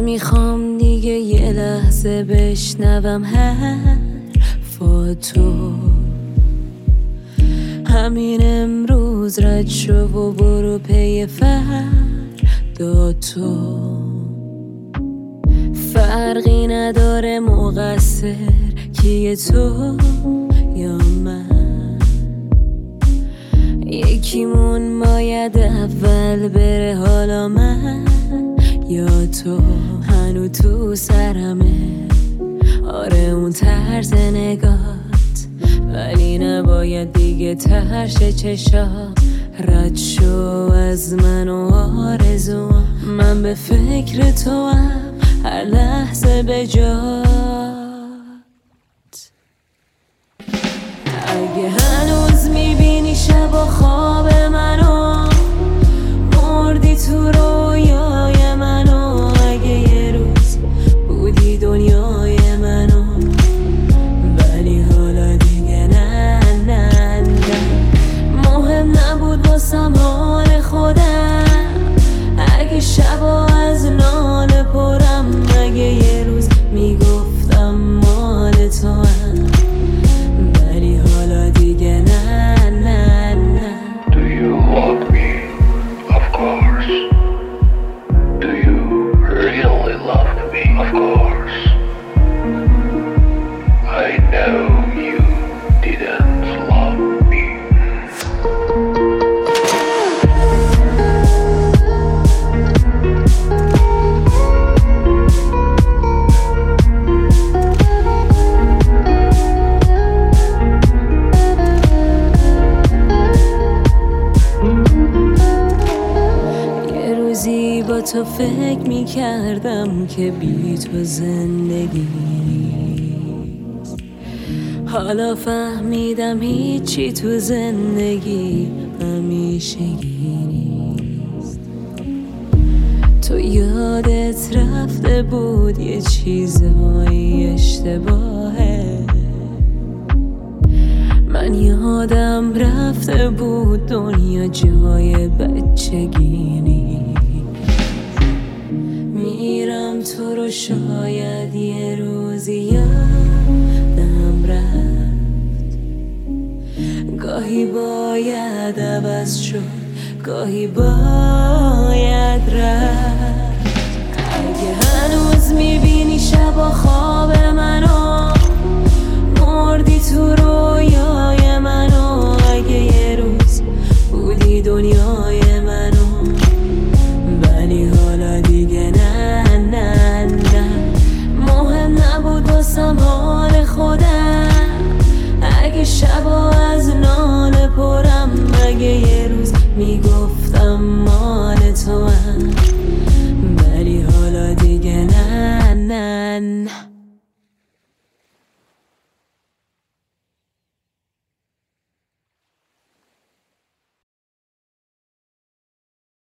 نمیخوام دیگه یه لحظه بشنوم حرفاتو. همین امروز رد شو و برو پی فردا تو. فرقی نداره مقصر کیه، تو یا من. یکیمون باید اول بره، حالا من یا تو. هنو تو سرمه آره اون طرز نگات، ولی نباید دیگه ترش چشام. رد شو از من و آرزوام، من به فکر تو هم هر لحظه به جات. اگه هنوز میبینی شب و خواب منو، مردی تو رویای منو. اگه یه روز بودی دنیای منو، ولی حالا دیگه نه نه نه. مهم نبود واسم حال خودم، اگه شبا از ناله پرم. اگه یه روز میگفتم مال تو هم، ولی حالا دیگه نه نه نه. Do you love me? Of course. Do you really love me? Of course. I know you didn't love me. با تو فکر میکردم که بی تو زندگی نیست. حالا فهمیدم هیچی تو زندگی همیشگی نیست. تو یادت رفته بود یه چیزهای اشتباهه، من یادم رفته بود دنیا جای بچگی نیست. میرم تو رو شاید یه روزی یادم رفت. گاهی باید عوض شد، گاهی باید رفت. اگه هنوز میبینی شب و خواب منو، مردی تو رویای منو. اگه یه روز بودی دنیای منو، ولی حالا دیگه نه نه نه. مهم نبود واسم حال خودم، اگه شبا از ناله پرم. اگه یه روز میگفت